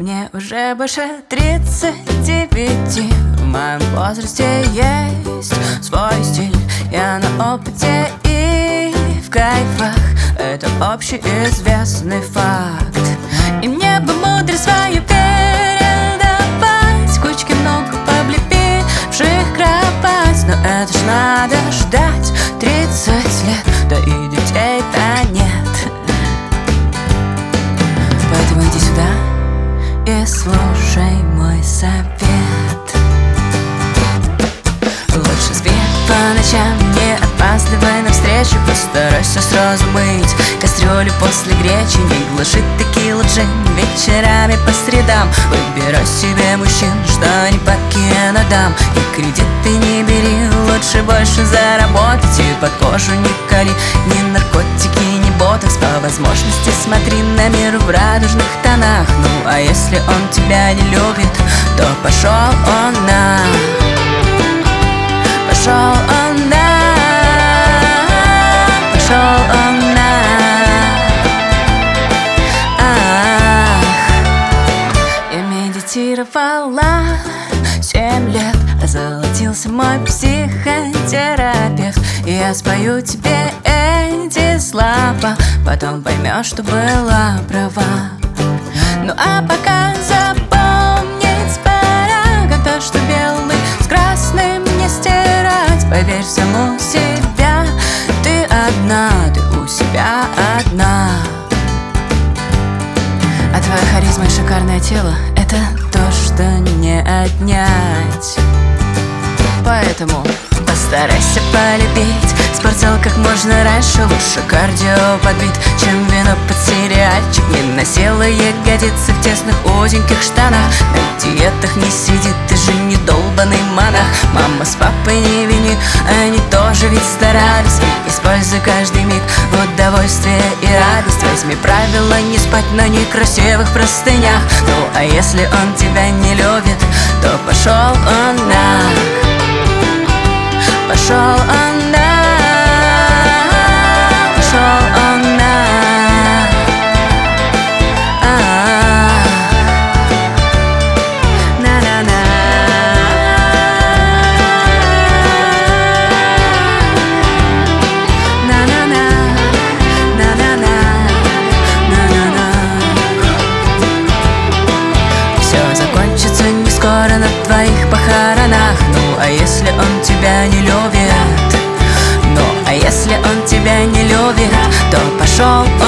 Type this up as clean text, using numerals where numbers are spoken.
Мне уже больше 39. В моем возрасте есть свой стиль. Я на опыте и в кайфах. Это общеизвестный факт. И мне бы мудрость свою передавать, кучки много облепивших кровать. Но это ж надо ждать 30 лет, да и детей-то нет. Поэтому иди сюда и слушай мой совет. Лучше спи по ночам, не опаздывай на встречу. Постарайся сразу мыть кастрюлю после гречи. Не глуши текилу, джин вечерами по средам. Выбирай себе мужчин, что не по кинодам. И кредиты не бери, лучше больше заработать. И под кожу не кали, ни наркотики, ни ботокс. По возможности смотри на мир в радужных тонах. Ну а если он тебя не любит, то пошел он на... Пошел он на... Пошел он на... Ах, я медитировала 7 лет, озолотился мой психотерапевт. И я спою тебе эти слова, потом поймешь, что была права. Ну а пока запомнить пора, как то, что белый с красным не стирать. Поверь в саму себя, ты одна, ты у себя одна. А твоя харизма и шикарное тело — это то, что не отнять. Поэтому постарайся полюбить спортзал как можно раньше. Лучше кардио подбит, чем вино под сериальчик. Не носила ягодицы в тесных узеньких штанах. На диетах не сидит, ты же не долбаный монах. Мама с папой не вини, они тоже ведь старались. Используй каждый миг в удовольствие и радость. Возьми правила не спать на некрасивых простынях. Ну а если он тебя не любит, то пошел он на... Пошел он на... Пошел он на... На-на-на. На-на-на. На-на-на. На-на-на. Все закончится не скоро на твоих похоронах. Ну а если он тебя не любит? Ну а если он тебя не любит, то пошел